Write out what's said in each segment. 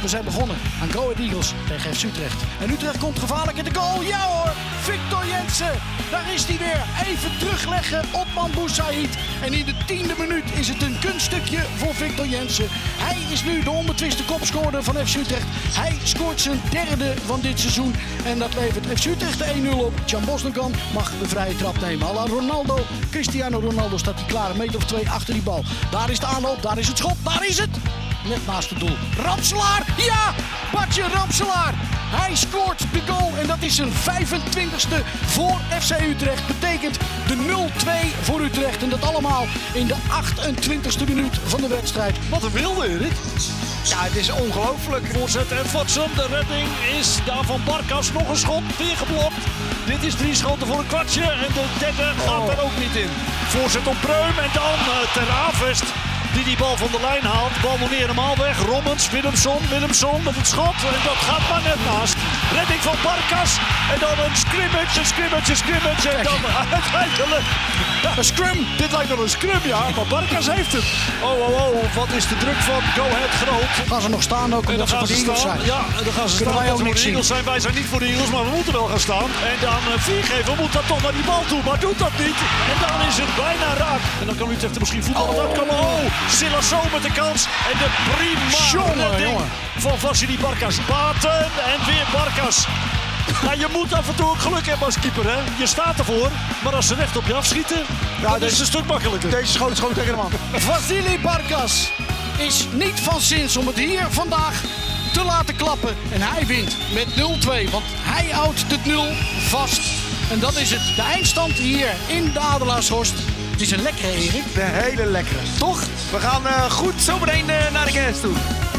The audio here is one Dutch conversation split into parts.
We zijn begonnen aan Go Ahead Eagles tegen FC Utrecht. En Utrecht komt gevaarlijk in de goal. Ja hoor, Victor Jensen. Daar is hij weer. Even terugleggen op Mambo Said. En in de 10e minuut is het een kunststukje voor Victor Jensen. Hij is nu de onbetwiste kopscorer van FC Utrecht. Hij scoort zijn derde van dit seizoen. En dat levert FC Utrecht de 1-0 op. Can Bosnenkamp mag de vrije trap nemen. Alla Ronaldo. Cristiano Ronaldo staat hij klaar. Een meter of 2 achter die bal. Daar is de aanloop. Daar is het schot. Daar is het. Net naast het doel. Ramselaar. Ja! Bartje Ramselaar. Hij scoort de goal. En dat is zijn 25e voor FC Utrecht. Betekent de 0-2 voor Utrecht. En dat allemaal in de 28e minuut van de wedstrijd. Wat een wilde, Erik. Ja, het is ongelooflijk. Voorzet en Vatsum. De redding is daar van Barkas. Nog een schot. Weer geblokt. Dit is 3 schoten voor een kwartje. En de derde gaat er ook niet in. Voorzet op Breum. En dan Ter Avest. Die bal van de lijn haalt. De bal nog niet helemaal weg. Rommens, Willemson met het schot. En dat gaat maar net naast. Redding van Barkas. En dan een scrimmage. En dan uiteindelijk... Een scrum. Dit lijkt wel een scrum, ja. Maar Barkas heeft het. Oh. Wat is de druk van Go Ahead groot. Gaan ze nog staan ook omdat ze voor de Eagles zijn? Ja, dan gaan ze Kunnen staan. wij ook Voor niks de Eagles zijn. Wij zijn niet voor de Eagles, maar we moeten wel gaan staan. En dan Viergever moet dat toch naar die bal toe. Maar doet dat niet. En dan is het bijna raak. En dan kan Utrecht er misschien voetballen. Dat kan Silasso met de kans. En de prima redding van Vassili Barkas. Baten en weer Barkas. Nou, je moet af en toe ook geluk hebben als keeper, hè. Je staat ervoor, maar als ze recht op je afschieten, dan is het een stuk makkelijker. Deze schoot tegen de man. Vassili Barkas is niet van zins om het hier vandaag te laten klappen. En hij wint met 0-2, want hij houdt de 0 vast. En dat is het. De eindstand hier in de Adelaarshorst. Het is een lekkere, Erik. De hele lekkere. Toch? We gaan goed zometeen naar de kerst toe.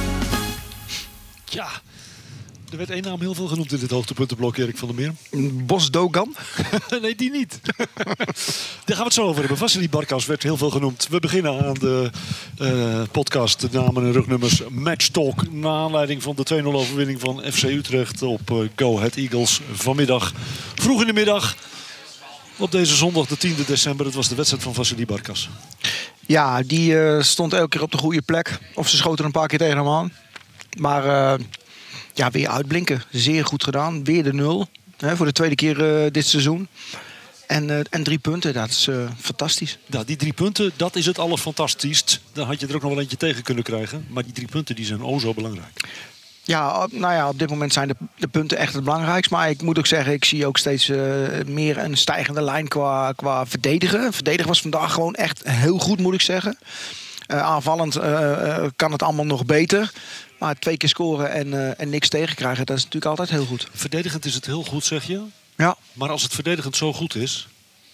Ja, er werd één naam heel veel genoemd in dit hoogtepuntenblok, Erik van der Meer. Bos Dogan? Nee, die niet. Daar gaan we het zo over hebben. Vassili Barkas werd heel veel genoemd. We beginnen aan de podcast, de namen en rugnummers Match Talk. Naar aanleiding van de 2-0 overwinning van FC Utrecht op Go Ahead Eagles vanmiddag. Vroeg in de middag. Op deze zondag, de 10e december, het was de wedstrijd van Vassili Barkas. Ja, die stond elke keer op de goede plek. Of ze schoten een paar keer tegen hem aan. Maar ja, weer uitblinken. Zeer goed gedaan. Weer de 0. Voor de tweede keer dit seizoen. En 3 punten, dat is fantastisch. Ja, die 3 punten, dat is het allerfantastischst. Dan had je er ook nog wel eentje tegen kunnen krijgen. Maar die 3 punten die zijn zo belangrijk. Ja, nou ja, op dit moment zijn de punten echt het belangrijkst. Maar ik moet ook zeggen, ik zie ook steeds meer een stijgende lijn qua verdedigen. Verdedigen was vandaag gewoon echt heel goed, moet ik zeggen. Aanvallend kan het allemaal nog beter. Maar 2 keer scoren en niks tegenkrijgen, dat is natuurlijk altijd heel goed. Verdedigend is het heel goed, zeg je. Ja. Maar als het verdedigend zo goed is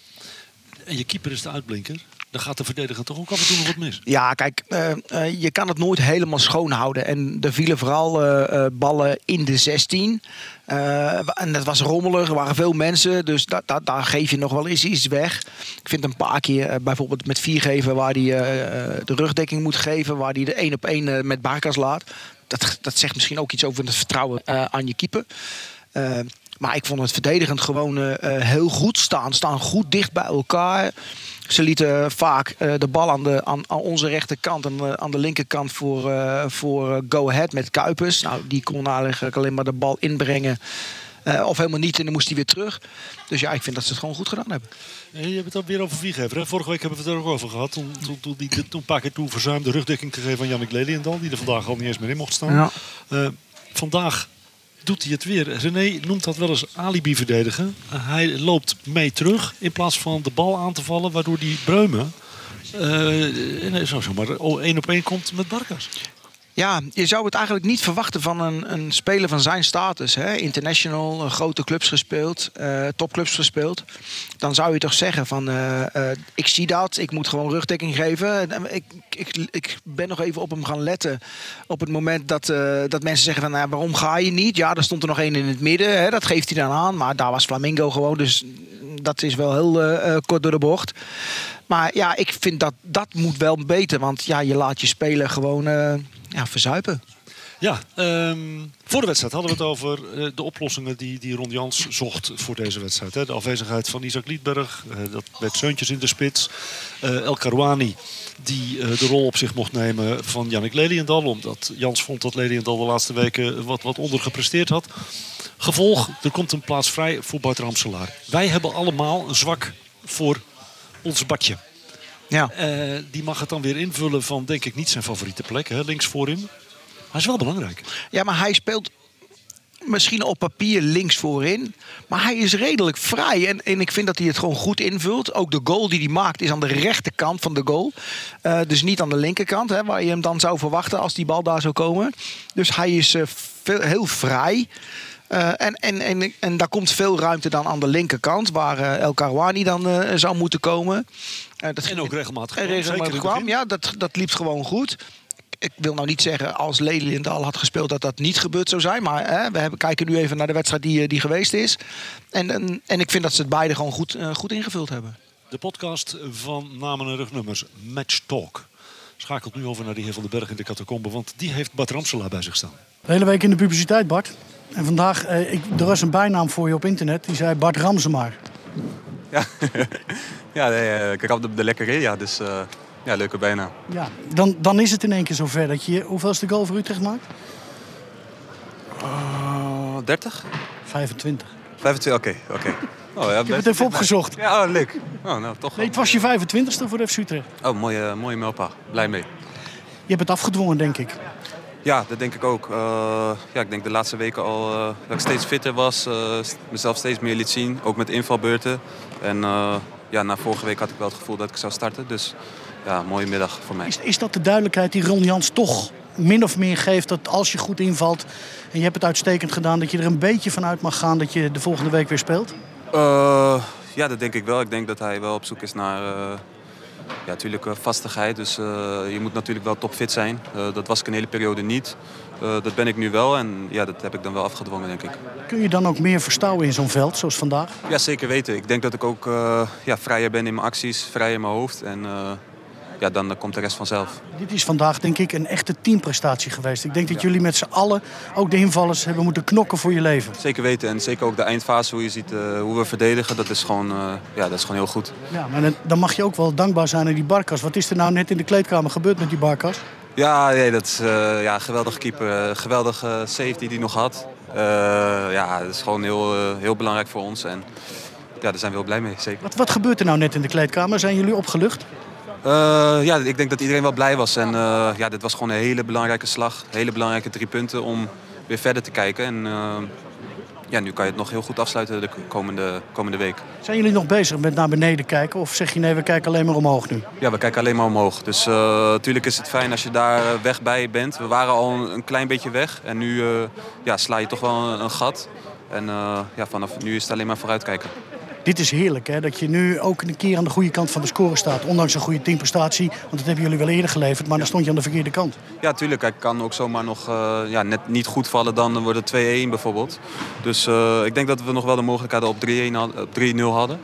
en je keeper is de uitblinker, dan gaat de verdedigend toch ook af en toe nog wat mis. Ja, kijk, je kan het nooit helemaal schoon houden. En er vielen vooral ballen in de 16. En dat was rommelig, er waren veel mensen. Dus daar geef je nog wel eens iets weg. Ik vind een paar keer, bijvoorbeeld met Viergever, waar hij de rugdekking moet geven. Waar hij de 1-op-1 met Barkas laat. Dat zegt misschien ook iets over het vertrouwen aan je keeper. Maar ik vond het verdedigend gewoon heel goed staan. Staan goed dicht bij elkaar. Ze lieten vaak de bal aan onze rechterkant en aan de linkerkant voor Go Ahead met Kuipers. Nou, die kon eigenlijk alleen maar de bal inbrengen. Of helemaal niet en dan moest hij weer terug. Dus ja, ik vind dat ze het gewoon goed gedaan hebben. En je hebt het dan weer over Viergever. Hè? Vorige week hebben we het er ook over gehad. Toen die een paar keer toe verzuimde rugdekking gegeven aan Jannik Leliendal. Die er vandaag al niet eens meer in mocht staan. Ja. Vandaag doet hij het weer. René noemt dat wel eens alibi verdedigen. Hij loopt mee terug in plaats van de bal aan te vallen. Waardoor die Breumen zomaar 1-op-1 komt met Barkas. Ja, je zou het eigenlijk niet verwachten van een speler van zijn status. Hè? International, grote clubs gespeeld, topclubs gespeeld. Dan zou je toch zeggen van, ik zie dat, ik moet gewoon rugdekking geven. Ik ben nog even op hem gaan letten. Op het moment dat mensen zeggen van, nou, waarom ga je niet? Ja, er stond er nog één in het midden, hè? Dat geeft hij dan aan. Maar daar was Flamingo gewoon, dus dat is wel heel kort door de bocht. Maar ja, ik vind dat moet wel beter. Want ja, je laat je speler gewoon verzuipen. Ja, voor de wedstrijd hadden we het over de oplossingen die Ron Jans zocht voor deze wedstrijd. Hè. De afwezigheid van Isaac Liedberg, dat met Seuntjes in de spits. El Karouani die de rol op zich mocht nemen van Yannick Leliendal. Omdat Jans vond dat Leliendal de laatste weken wat ondergepresteerd had. Gevolg, er komt een plaats vrij voor Bart Ramselaar. Wij hebben allemaal een zwak voor ons Bartje. Ja. Die mag het dan weer invullen van, denk ik, niet zijn favoriete plek. Hè, links voorin. Hij is wel belangrijk. Ja, maar hij speelt misschien op papier links voorin. Maar hij is redelijk vrij. En ik vind dat hij het gewoon goed invult. Ook de goal die hij maakt is aan de rechterkant van de goal. Dus niet aan de linkerkant. Hè, waar je hem dan zou verwachten als die bal daar zou komen. Dus hij is heel vrij. En daar komt veel ruimte dan aan de linkerkant. Waar El Karouani dan zou moeten komen. En ook regelmatig kwam. Ja, dat liep gewoon goed. Ik wil nou niet zeggen als Leliendal had gespeeld dat niet gebeurd zou zijn. Maar we kijken nu even naar de wedstrijd die geweest is. En ik vind dat ze het beide gewoon goed ingevuld hebben. De podcast van Namen en Rugnummers, Match Talk, schakelt nu over naar die heer Van den Berg in de catacombe. Want die heeft Bart Ramselaar bij zich staan. De hele week in de publiciteit, Bart. En vandaag, er was een bijnaam voor je op internet. Die zei Bart Ramsemaar. Ja, ik heb de lekkere, ja, dus ja, leuke bijnaam. Ja, dan is het in één keer zover dat je... Hoeveelste goal voor Utrecht maakt? 30? 25. 25, oké. Oh, ja, Ik heb het even opgezocht. Ja, leuk. Oh, nou, toch. Nee, het was je 25ste voor de FC Utrecht. Oh, mooie mijlpaal. Blij mee. Je hebt het afgedwongen, denk ik. Ja, dat denk ik ook. Ja, ik denk de laatste weken al dat ik steeds fitter was. Mezelf steeds meer liet zien, ook met invalbeurten. En ja, na vorige week had ik wel het gevoel dat ik zou starten. Dus ja, mooie middag voor mij. Is dat de duidelijkheid die Ron Jans toch min of meer geeft? Dat als je goed invalt en je hebt het uitstekend gedaan... dat je er een beetje van uit mag gaan dat je de volgende week weer speelt? Ja, dat denk ik wel. Ik denk dat hij wel op zoek is naar ja, natuurlijk vastigheid. Dus je moet natuurlijk wel topfit zijn. Dat was ik een hele periode niet. Dat ben ik nu wel en ja, dat heb ik dan wel afgedwongen, denk ik. Kun je dan ook meer verstouwen in zo'n veld, zoals vandaag? Ja, zeker weten. Ik denk dat ik ook ja, vrijer ben in mijn acties, vrij in mijn hoofd. En ja, dan komt de rest vanzelf. Dit is vandaag, denk ik, een echte teamprestatie geweest. Ik denk dat jullie met z'n allen, ook de invallers, hebben moeten knokken voor je leven. Zeker weten. En zeker ook de eindfase, hoe je ziet hoe we verdedigen. Dat is gewoon, ja, dat is gewoon heel goed. Ja, maar dan mag je ook wel dankbaar zijn aan die Barkas. Wat is er nou net in de kleedkamer gebeurd met die Barkas? Ja, nee, dat is ja, geweldige keeper. Geweldige save die hij nog had. Ja, dat is gewoon heel belangrijk voor ons. En ja, daar zijn we heel blij mee, zeker. Wat gebeurt er nou net in de kleedkamer? Zijn jullie opgelucht? Ja, ik denk dat iedereen wel blij was. En ja, dit was gewoon een hele belangrijke slag. Hele belangrijke 3 punten om weer verder te kijken. En ja, nu kan je het nog heel goed afsluiten de komende week. Zijn jullie nog bezig met naar beneden kijken? Of zeg je nee, we kijken alleen maar omhoog nu? Ja, we kijken alleen maar omhoog. Dus natuurlijk is het fijn als je daar weg bij bent. We waren al een klein beetje weg. En nu ja, sla je toch wel een gat. En ja, vanaf nu is het alleen maar vooruitkijken. Dit is heerlijk, hè? Dat je nu ook een keer aan de goede kant van de score staat. Ondanks een goede teamprestatie, want dat hebben jullie wel eerder geleverd. Maar dan stond je aan de verkeerde kant. Ja, tuurlijk. Hij kan ook zomaar nog ja, net niet goed vallen. Dan wordt het 2-1 bijvoorbeeld. Dus ik denk dat we nog wel de mogelijkheid op 3-0 hadden.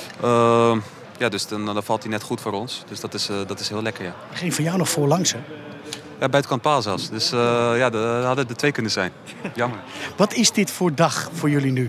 Ja, dus dan valt hij net goed voor ons. Dus dat is heel lekker, ja. Er ging van jou nog voorlangs, hè? Ja, buitenkant paal zelfs. Dus ja, dat hadden er 2 kunnen zijn. Jammer. Wat is dit voor dag voor jullie nu?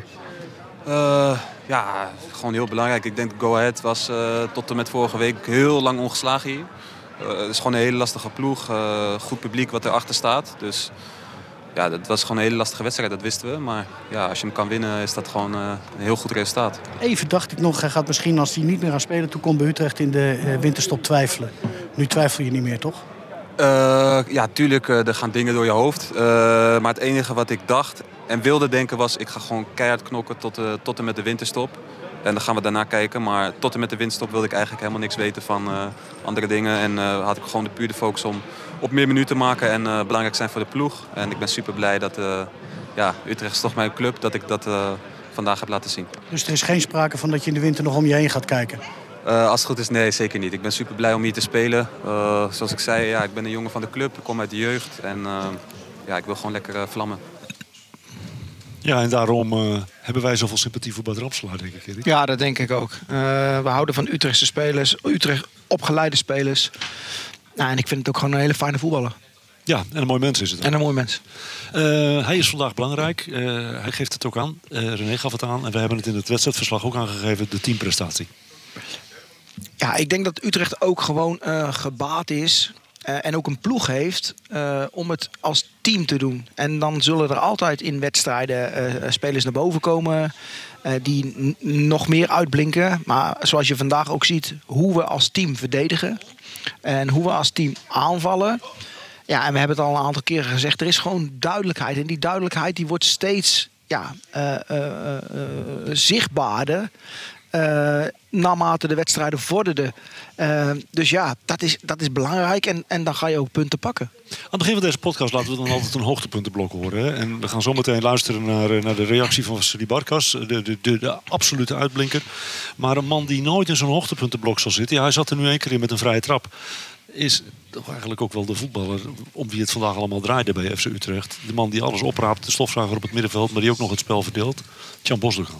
Ja, gewoon heel belangrijk. Ik denk dat Go Ahead was tot en met vorige week heel lang ongeslagen hier. Het is gewoon een hele lastige ploeg. Goed publiek wat erachter staat. Dus ja, dat was gewoon een hele lastige wedstrijd, dat wisten we. Maar ja, als je hem kan winnen is dat gewoon een heel goed resultaat. Even dacht ik nog, hij gaat misschien als hij niet meer aan spelen toekomt bij Utrecht in de winterstop twijfelen. Nu twijfel je niet meer, toch? Ja, tuurlijk, er gaan dingen door je hoofd. Maar het enige wat ik dacht en wilde denken was... ik ga gewoon keihard knokken tot en met de winterstop. En dan gaan we daarna kijken. Maar tot en met de winterstop wilde ik eigenlijk helemaal niks weten van andere dingen. En had ik gewoon puur de focus om op meer minuten te maken en belangrijk zijn voor de ploeg. En ik ben super blij dat ja, Utrecht is toch mijn club, dat ik dat vandaag heb laten zien. Dus er is geen sprake van dat je in de winter nog om je heen gaat kijken? Als het goed is, nee, zeker niet. Ik ben super blij om hier te spelen. Zoals ik zei, ja, ik ben een jongen van de club. Ik kom uit de jeugd en ja, ik wil gewoon lekker vlammen. Ja, en daarom hebben wij zoveel sympathie voor Bart Ramselaar, denk ik, Erik. Ja, dat denk ik ook. We houden van Utrechtse spelers, Utrecht opgeleide spelers. Nou, en ik vind het ook gewoon een hele fijne voetballer. Ja, en een mooi mens is het. En een mooi mens. Hij is vandaag belangrijk. Hij geeft het ook aan. René gaf het aan. En we hebben het in het wedstrijdverslag ook aangegeven. De teamprestatie. Ja, ik denk dat Utrecht ook gewoon gebaat is. En ook een ploeg heeft om het als team te doen. En dan zullen er altijd in wedstrijden spelers naar boven komen die nog meer uitblinken. Maar zoals je vandaag ook ziet, hoe we als team verdedigen en hoe we als team aanvallen. Ja, en we hebben het al een aantal keren gezegd, er is gewoon duidelijkheid. En die duidelijkheid die wordt steeds zichtbaarder. Naarmate de wedstrijden vorderden. Dus ja, dat is belangrijk. En dan ga je ook punten pakken. Aan het begin van deze podcast laten we dan altijd een hoogtepuntenblok horen. Hè? En we gaan zo meteen luisteren naar de reactie van Vassili Barkas. De absolute uitblinker. Maar een man die nooit in zo'n hoogtepuntenblok zal zitten. Ja, hij zat er nu 1 keer in met een vrije trap. Is toch eigenlijk ook wel de voetballer om wie het vandaag allemaal draaide bij FC Utrecht. De man die alles opraapt. De stofzuiger op het middenveld. Maar die ook nog het spel verdeelt. Tjan Bosdogan.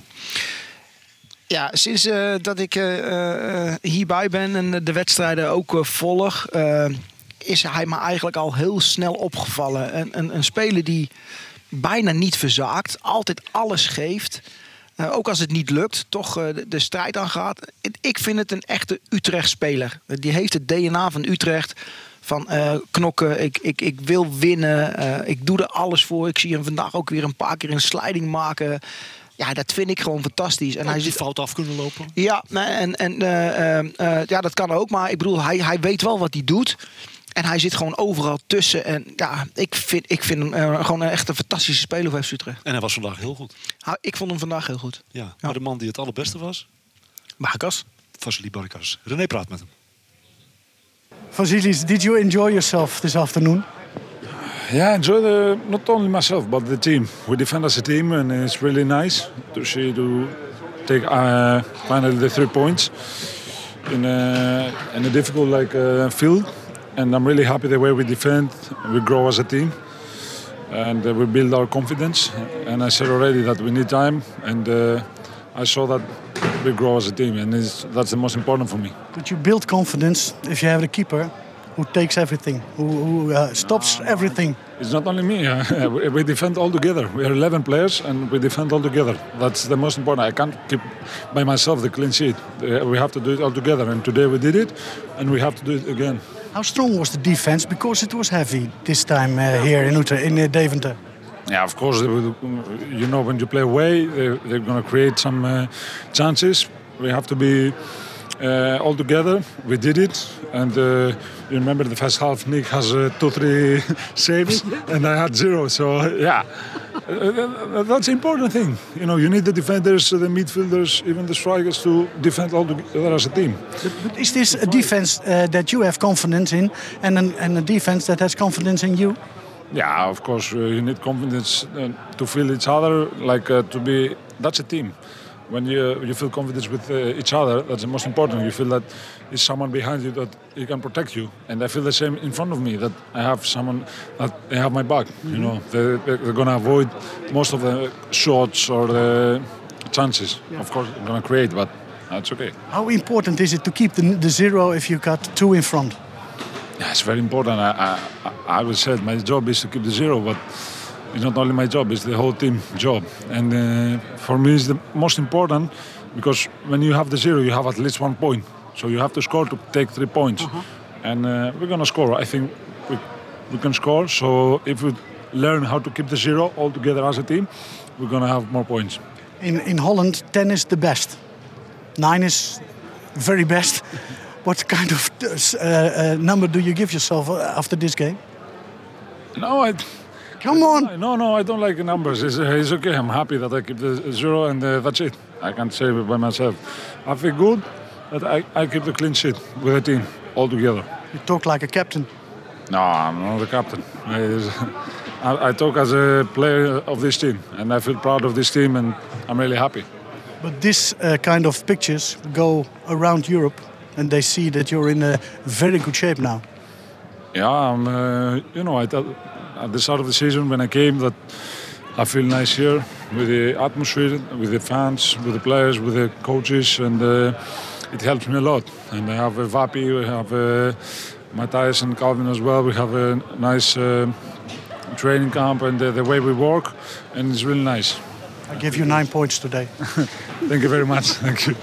Ja, sinds dat ik hierbij ben en de wedstrijden ook volg, is hij me eigenlijk al heel snel opgevallen. Een speler die bijna niet verzaakt, altijd alles geeft. Ook als het niet lukt, toch de strijd aangaat. Ik vind het een echte Utrecht-speler. Die heeft het DNA van Utrecht. Van knokken, ik wil winnen, ik doe er alles voor. Ik zie hem vandaag ook weer een paar keer een sliding maken. Ja, dat vind ik gewoon fantastisch. En hij die fout af kunnen lopen. Ja, ja, dat kan ook. Maar ik bedoel, hij weet wel wat hij doet. En hij zit gewoon overal tussen. En ja, ik vind hem gewoon echt een fantastische speler voor FC Utrecht. En hij was vandaag heel goed. Ik vond hem vandaag heel goed. Ja, maar de man die het allerbeste was? Barkas. Vassili Barkas. René praat met hem. Vasilis, did you enjoy yourself this afternoon? Yeah, I enjoy not only myself but the team. We defend as a team, and it's really nice to see to take finally the 3 points in a difficult field. And I'm really happy the way we defend. We grow as a team, and we build our confidence. And I said already that we need time, and I saw that we grow as a team, and that's the most important for me. But you build confidence if you have the keeper who takes everything, who stops everything. It's not only me. We defend all together. We are 11 players and we defend all together. That's the most important. I can't keep by myself the clean sheet. We have to do it all together. And today we did it, and we have to do it again. How strong was the defense? Because it was heavy this time here in Utrecht, in Deventer. Yeah, of course. You know, when you play away, they're going to create some chances. We have to be all together. We did it, and you remember the first half. Nick has 2-3 saves, and I had 0. So yeah, that's the important thing. You know, you need the defenders, the midfielders, even the strikers to defend all together as a team. But is this a defense that you have confidence in, and a defense that has confidence in you? Yeah, of course. You need confidence to feel each other, to be. That's a team. When you feel confidence with each other, that's the most important. You feel that there's someone behind you that he can protect you, and I feel the same in front of me, that I have someone that they have my back. Mm-hmm. You know, they're going to avoid most of the shots or the chances. Yeah. Of course, they're going to create, but that's okay. How important is it to keep the 0 if you got 2 in front? Yeah, it's very important. I always said my job is to keep the 0, but it's not only my job, it's the whole team job. And for me, it's the most important because when you have the 0, you have at least 1 point. So you have to score to take 3 points. Uh-huh. And we're going to score. I think we can score. So if we learn how to keep the 0 all together as a team, we're going to have more points. In Holland, 10 is the best. 9 is very best. What kind of number do you give yourself after this game? No, Come on! No, I don't like numbers. It's okay. I'm happy that I keep the 0 and that's it. I can't say it by myself. I feel good that I keep the clean sheet with the team all together. You talk like a captain. No, I'm not the captain. I talk as a player of this team, and I feel proud of this team, and I'm really happy. But this kind of pictures go around Europe, and they see that you're in a very good shape now. Yeah, I thought at the start of the season when I came that I feel nice here with the atmosphere, with the fans, with the players, with the coaches, and it helps me a lot. And I have Vapi, we have Matthias and Calvin as well. We have a nice training camp and the way we work, and it's really nice. I give you 9 points today. Thank you very much. Thank you.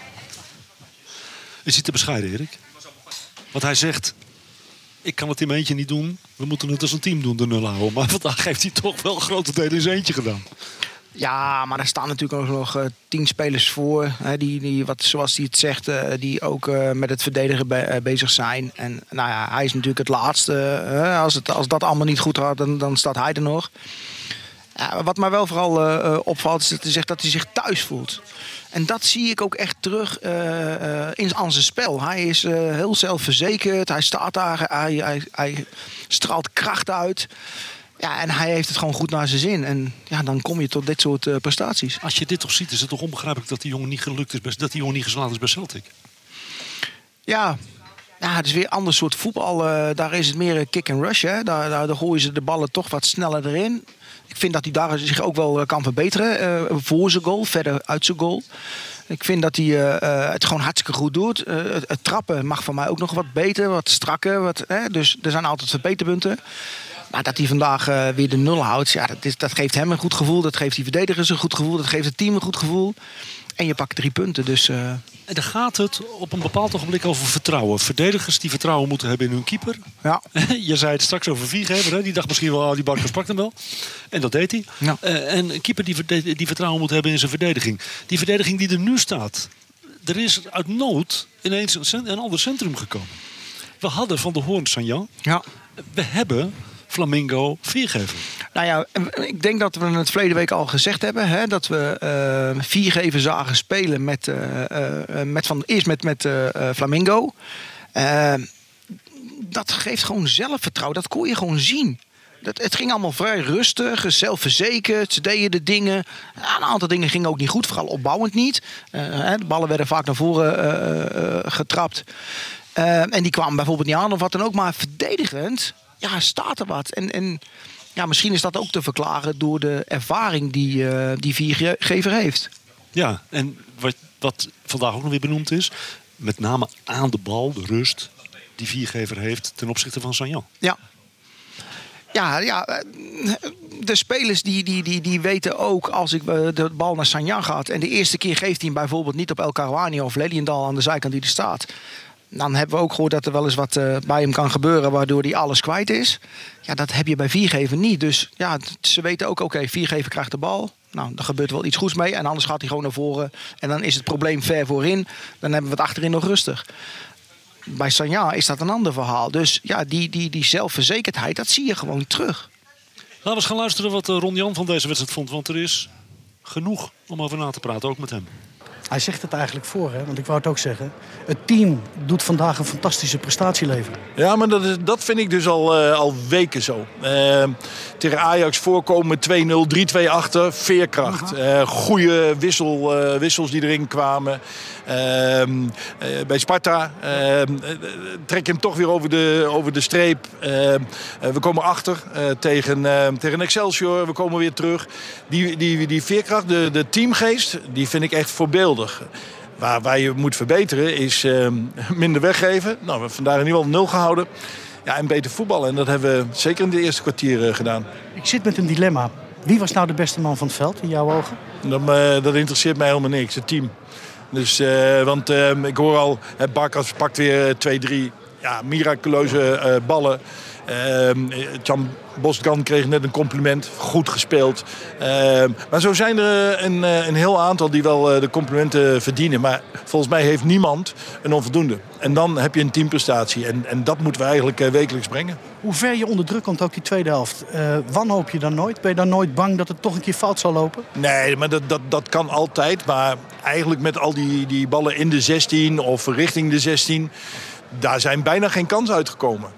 Is hij te bescheiden, Erik? Want hij zegt, ik kan het in mijn eentje niet doen. We moeten het als een team doen, de nul houden. Maar vandaag heeft hij toch wel grote delen in zijn eentje gedaan. Ja, maar er staan natuurlijk ook nog 10 spelers voor. Hè, die zoals hij het zegt, die ook met het verdedigen bezig zijn. En nou ja, hij is natuurlijk het laatste. Als dat allemaal niet goed gaat, dan staat hij er nog. Ja, wat mij wel vooral opvalt, is dat hij zegt dat hij zich thuis voelt. En dat zie ik ook echt terug aan zijn spel. Hij is heel zelfverzekerd. Hij staat daar. Hij straalt kracht uit. Ja, en hij heeft het gewoon goed naar zijn zin. En ja, dan kom je tot dit soort prestaties. Als je dit toch ziet, is het toch onbegrijpelijk dat die jongen niet gelukt is, dat die jongen niet geslaagd is bij Celtic? Ja, het is weer een ander soort voetbal. Daar is het meer kick and rush. Hè. Daar gooien ze de ballen toch wat sneller erin. Ik vind dat hij daar zich ook wel kan verbeteren. Voor zijn goal, verder uit zijn goal. Ik vind dat hij het gewoon hartstikke goed doet. Het trappen mag van mij ook nog wat beter, wat strakker. Dus er zijn altijd verbeterpunten. Maar dat hij vandaag weer de nul houdt, ja, dat geeft hem een goed gevoel. Dat geeft die verdedigers een goed gevoel. Dat geeft het team een goed gevoel. En je pakt 3 punten. Dus, En dan gaat het op een bepaald ogenblik over vertrouwen. Verdedigers die vertrouwen moeten hebben in hun keeper. Ja. Je zei het straks over Viergever. Hè? Die dacht misschien wel, die Barkas pakt hem wel. En dat deed hij. Ja. En een keeper die vertrouwen moet hebben in zijn verdediging. Die verdediging die er nu staat. Er is uit nood ineens een ander centrum gekomen. We hadden Van der Hoorn Sanjan. ja. We hebben Flamingo Viergever. Nou ja, ik denk dat we het verleden week al gezegd hebben. Hè, dat we Viergever zagen spelen met Flamingo. Dat geeft gewoon zelfvertrouwen. Dat kon je gewoon zien. Het ging allemaal vrij rustig, zelfverzekerd. Ze deden de dingen. Een aantal dingen gingen ook niet goed, vooral opbouwend niet. De ballen werden vaak naar voren getrapt. En die kwamen bijvoorbeeld niet aan of wat dan ook. Maar verdedigend, ja, staat er wat. En ja, misschien is dat ook te verklaren door de ervaring die Viergever heeft. Ja, en wat vandaag ook nog weer benoemd is. Met name aan de bal, de rust die Viergever heeft ten opzichte van Sanjan. Ja. Ja, de spelers die weten ook als ik de bal naar Sanjan gaat. En de eerste keer geeft hij hem bijvoorbeeld niet op El Karouani of Leliendal aan de zijkant die er staat. Dan hebben we ook gehoord dat er wel eens wat bij hem kan gebeuren waardoor hij alles kwijt is. Ja, dat heb je bij Viergever niet. Dus ja, ze weten ook, oké, Viergever krijgt de bal. Nou, er gebeurt wel iets goeds mee. En anders gaat hij gewoon naar voren. En dan is het probleem ver voorin. Dan hebben we het achterin nog rustig. Bij Sanjan is dat een ander verhaal. Dus ja, die zelfverzekerdheid, dat zie je gewoon terug. Laten we eens gaan luisteren wat Ron Jan van deze wedstrijd vond. Want er is genoeg om over na te praten, ook met hem. Hij zegt het eigenlijk voor, hè? Want ik wou het ook zeggen. Het team doet vandaag een fantastische prestatie leveren. Ja, maar dat vind ik dus al weken zo. Tegen Ajax voorkomen 2-0, 3-2 achter, veerkracht. Goede wissels die erin kwamen. Bij Sparta trek je hem toch weer over de streep. We komen achter tegen Excelsior. We komen weer terug. Die veerkracht, de teamgeest, die vind ik echt voorbeeldig. Waar je moet verbeteren is minder weggeven. Nou, we hebben vandaag in ieder geval 0 gehouden. Ja, en beter voetballen. En dat hebben we zeker in de eerste kwartier gedaan. Ik zit met een dilemma. Wie was nou de beste man van het veld in jouw ogen? Dat interesseert mij helemaal niks. Het team. Dus, want ik hoor al, Barkas pakt weer 2-3 miraculeuze ballen. Can Boskan kreeg net een compliment. Goed gespeeld. Maar zo zijn er een heel aantal die wel de complimenten verdienen. Maar volgens mij heeft niemand een onvoldoende. En dan heb je een teamprestatie. En dat moeten we eigenlijk wekelijks brengen. Hoe ver je onder druk komt ook die tweede helft. Wanhoop je dan nooit? Ben je dan nooit bang dat het toch een keer fout zal lopen? Nee, maar dat kan altijd. Maar eigenlijk met al die ballen in de 16 of richting de 16... daar zijn bijna geen kansen uitgekomen.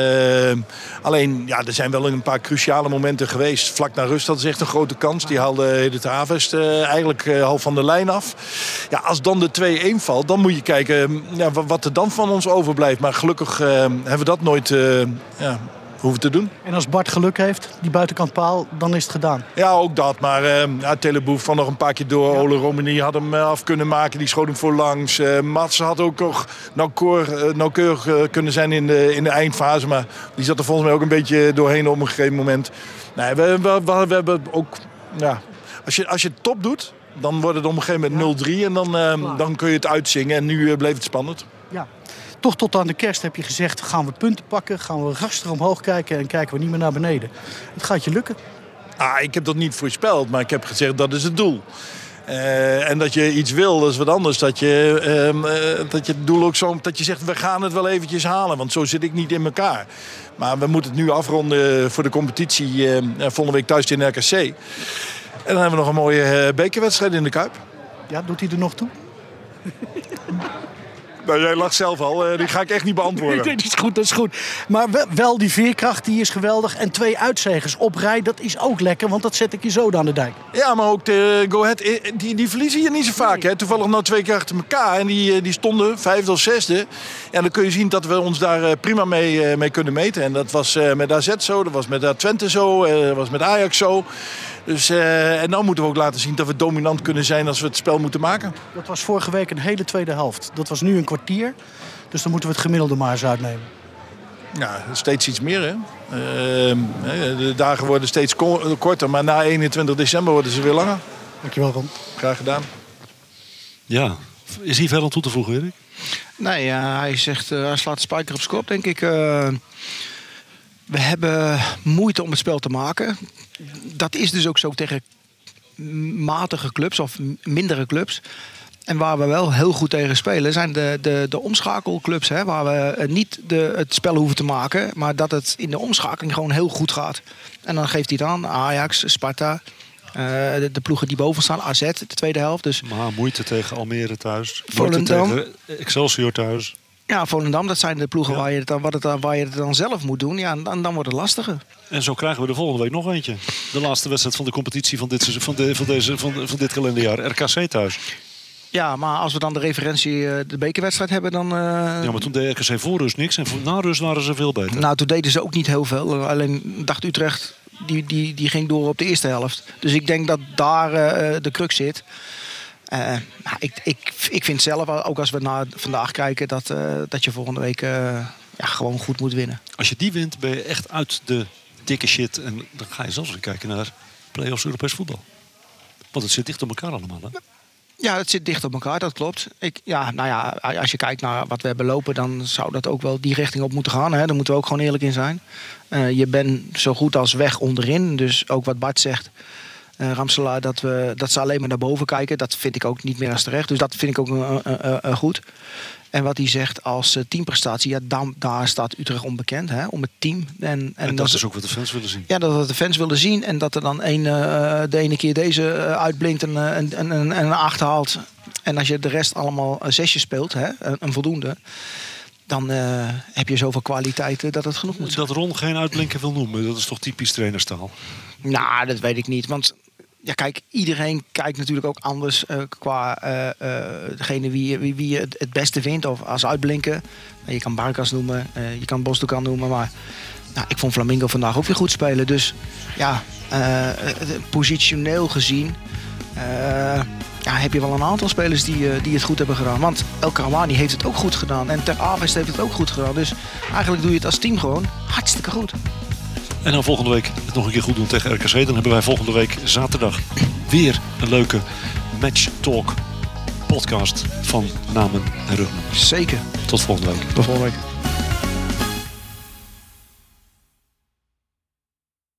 Alleen, ja, er zijn wel een paar cruciale momenten geweest. Vlak na rust, dat is echt een grote kans. Die haalde Edith Havest eigenlijk half van de lijn af. Ja, als dan de 2-1 valt, dan moet je kijken wat er dan van ons overblijft. Maar gelukkig hebben we dat nooit hoeven te doen. En als Bart geluk heeft, die buitenkant paal, dan is het gedaan. Ja, ook dat. Maar Teleboef van nog een paar keer door. Ole Romani had hem af kunnen maken. Die schoot hem voorlangs. Mats had ook nog nauwkeurig kunnen zijn in de eindfase. Maar die zat er volgens mij ook een beetje doorheen op een gegeven moment. Nee, we hebben ook... Ja, als je het top doet, dan wordt het op een gegeven moment 0-3. En dan kun je het uitzingen. En nu bleef het spannend. Ja. Toch tot aan de kerst heb je gezegd, gaan we punten pakken, gaan we rustig omhoog kijken en kijken we niet meer naar beneden. Het gaat je lukken. Ik heb dat niet voorspeld, maar ik heb gezegd dat is het doel. En dat je iets wil, dat is wat anders. Dat je het doel ook zo, dat je zegt, we gaan het wel eventjes halen. Want zo zit ik niet in elkaar. Maar we moeten het nu afronden voor de competitie. Volgende week thuis in RKC. En dan hebben we nog een mooie bekerwedstrijd in de Kuip. Ja, doet hij er nog toe? Nou, jij lacht zelf al. Die ga ik echt niet beantwoorden. Nee, dat is goed. Maar wel die veerkracht, die is geweldig. En 2 uitzegers op rij, dat is ook lekker. Want dat zet ik je zo aan de dijk. Ja, maar ook de Go Ahead, die verliezen je niet zo vaak. Hè? Toevallig nou 2 keer achter elkaar. En die stonden 5e of 6e. En dan kun je zien dat we ons daar prima mee kunnen meten. En dat was met AZ zo, dat was met Twente zo, dat was met Ajax zo. Dus, en dan moeten we ook laten zien dat we dominant kunnen zijn als we het spel moeten maken. Dat was vorige week een hele tweede helft. Dat was nu een kwartier. Dus dan moeten we het gemiddelde maar eens uitnemen. Ja, steeds iets meer, hè. De dagen worden steeds korter, maar na 21 december worden ze weer langer. Dankjewel, Ron. Graag gedaan. Ja, is hier verder aan toe te voegen, Erik? Nee, hij zegt, hij slaat de spijker op zijn kop, denk ik. We hebben moeite om het spel te maken. Dat is dus ook zo tegen matige clubs of mindere clubs. En waar we wel heel goed tegen spelen zijn de omschakelclubs. Hè, waar we niet het spel hoeven te maken. Maar dat het in de omschakeling gewoon heel goed gaat. En dan geeft hij het aan. Ajax, Sparta. De ploegen die boven staan. AZ, de tweede helft. Dus Maar moeite tegen Almere thuis. Volendam. Moeite tegen Excelsior thuis. ja, Volendam, dat zijn de ploegen waar je het dan zelf moet doen. Ja, en dan wordt het lastiger. En zo krijgen we de volgende week nog eentje. De laatste wedstrijd van de competitie van dit kalenderjaar. RKC thuis. Ja, maar als we dan de referentie de bekerwedstrijd hebben, dan... Ja, maar toen deed RKC voor rust niks. En na rust waren ze veel beter. Nou, toen deden ze ook niet heel veel. Alleen dacht Utrecht, die ging door op de eerste helft. Dus ik denk dat daar de crux zit. Ik vind zelf, ook als we naar vandaag kijken, dat je volgende week gewoon goed moet winnen. Als je die wint, ben je echt uit de dikke shit. En dan ga je zelfs weer kijken naar play-offs Europees voetbal. Want het zit dicht op elkaar allemaal, hè? Ja, het zit dicht op elkaar, dat klopt. Als je kijkt naar wat we hebben lopen, dan zou dat ook wel die richting op moeten gaan. Hè? Daar moeten we ook gewoon eerlijk in zijn. Je bent zo goed als weg onderin. Dus ook wat Bart zegt, Ramselaar, dat ze alleen maar naar boven kijken. Dat vind ik ook niet meer als terecht. Dus dat vind ik ook goed. En wat hij zegt als teamprestatie, daar staat Utrecht onbekend, hè, om het team. En dat is ook wat de fans willen zien. Ja, dat de fans willen zien. En dat er dan de ene keer deze uitblinkt en een 8 haalt. En als je de rest allemaal 6 speelt, hè, een voldoende, dan heb je zoveel kwaliteiten dat het genoeg moet zijn. Dat Ron geen uitblinker wil noemen, dat is toch typisch trainerstaal? Nou, dat weet ik niet. Want ja, kijk, iedereen kijkt natuurlijk ook anders qua degene wie je het beste vindt. Of als uitblinken. Je kan Barkas noemen, je kan Bosdokan noemen. Maar ik vond Flamingo vandaag ook weer goed spelen. Dus ja, positioneel gezien heb je wel een aantal spelers die het goed hebben gedaan. Want El Karouani heeft het ook goed gedaan. En Ter Avest heeft het ook goed gedaan. Dus eigenlijk doe je het als team gewoon hartstikke goed. En dan volgende week het nog een keer goed doen tegen RKC. Dan hebben wij volgende week zaterdag weer een leuke Match Talk podcast van Namen en Ruggen. Zeker. Tot volgende week. Tot volgende week.